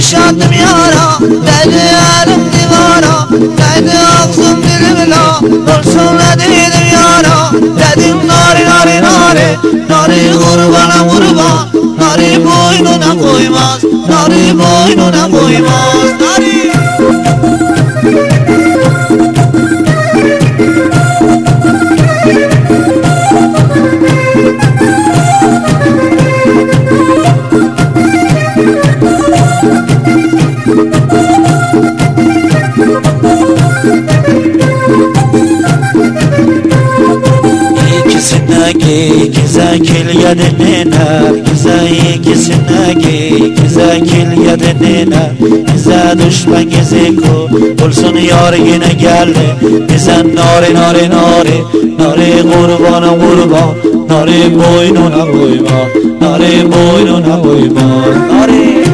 yaşadım yara, değdi elim divara, değdi ağzım dilimla, olsun ne dedim yara, dedim nari nari nari, nari kurbana kurban, nari boynuna koymaz, nari boynuna koymaz, nari. İkisine kelge dediler, ikisine kelge dediler. Bize düşman geziko, olsun yar yine geldi. Bize nari nari nari, nari kurbana kurban, nari boynuna koyma, nari boynuna koyma, nari.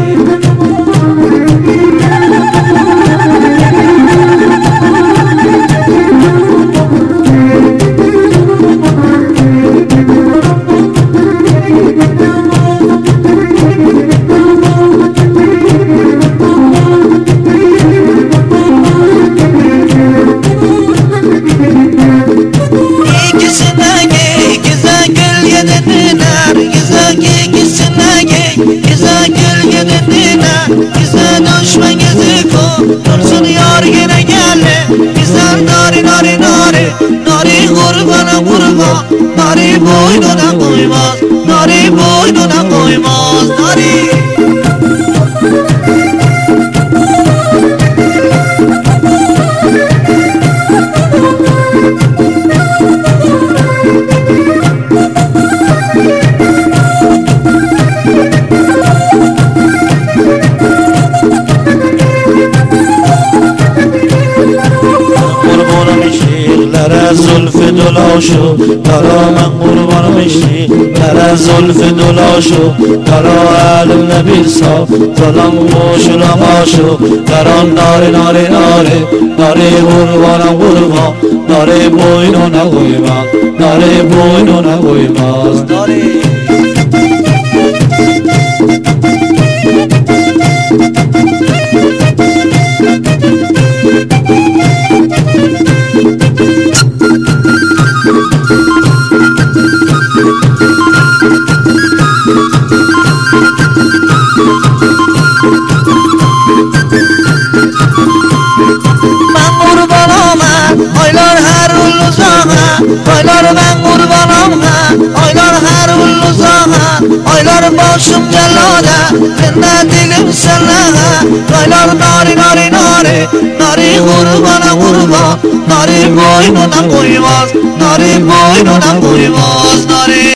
Olsun yar yine geldi. Güzel nari nari nari, nari kurbana kurban, nari boynuna koymaz, nari boynuna koymaz, nari. زلف دلاشو برا من قربان میشی برا زلف دلاشو برا علم نبیل صاف زدم خوش نماشو برا ناری ناری ناری ناری قربانم قربان ناری بوینو نگویما ناری بوینو نگویما ناری. Aylar ben kurbanım ha, aylar her ulluzaha, aylar başım cellade, bende dilim sellaha. Aylar nari nari nari, nari kurbana kurban, nari boynuna koymaz, nari boynuna koymaz, nari.